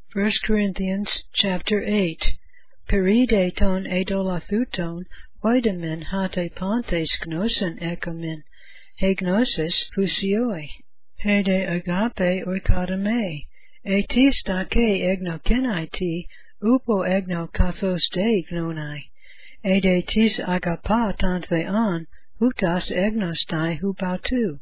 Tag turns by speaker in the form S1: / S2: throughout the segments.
S1: 1 Corinthians chapter 8. Peride ton edolathuton, oidamen hate pontes gnosen ecomen, he gnosis fusioi, he de agape oikadame, etis dake egnokenai ti, upo egno kathos de gnonai, e de tis agapa tanthean, hutas egnostai hupautu.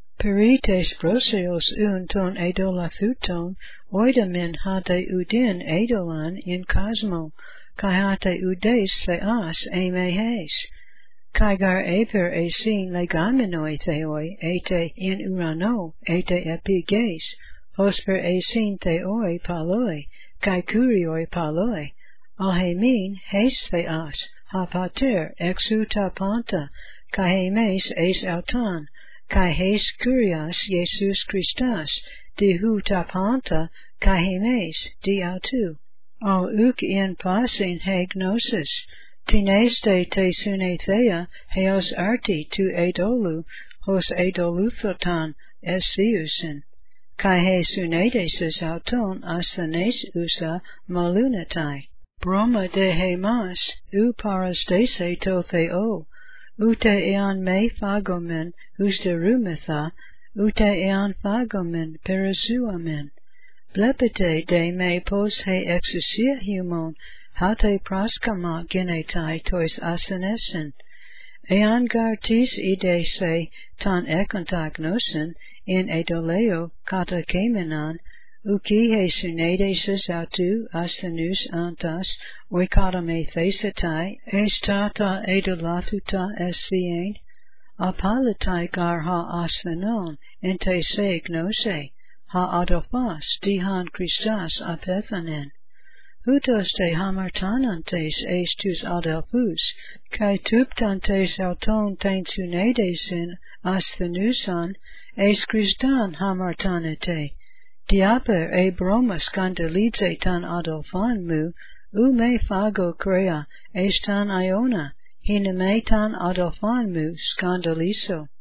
S1: Perites proseos ton edolathuton, oidamen hate udin edolan in cosmo, kai hate udes theas emehes, kai gar eper esin legaminoi theoi, ete in urano, ete epiges, hosper esin theoi paloi, kai kurioi paloi, ahemin hes theas, hapater exuta panta, kai hemes es autan, kai hes kurias Jesus Christus, di hu tapanta, kai hemes di autu. O uk in pasin he gnosis, tineste te sunetheia, heos arti tu edolu, hos edoluthotan esiusin, kai he sunedesis auton asanes usa malunatai. Broma de hemas, u parastese to theo, ute ean me phagomen, hus de rumitha, ute ean phagomen, perisuamen. Blepete de me pos he exousia humon, hate praskama genetai tois asenesen. Ean gartis ide se tan ekontagnosen, in edoleo kata kemenan, uki he sunedesis autu asenus antas, oikadame thesetai, estata edolathuta esthien, apalatai gar ha asthenon, ente se gnose, ha adophas dihan Christas apethanen. Hutos te hamartanantes estus adelphus, kai tuptantes auton tensunedesin asthenusan, es Christan hamartanete. Diaper e broma scandalize tan adelphan mu, u me phago crea, es tan iona, hina me tan adelphan mu scandalizo.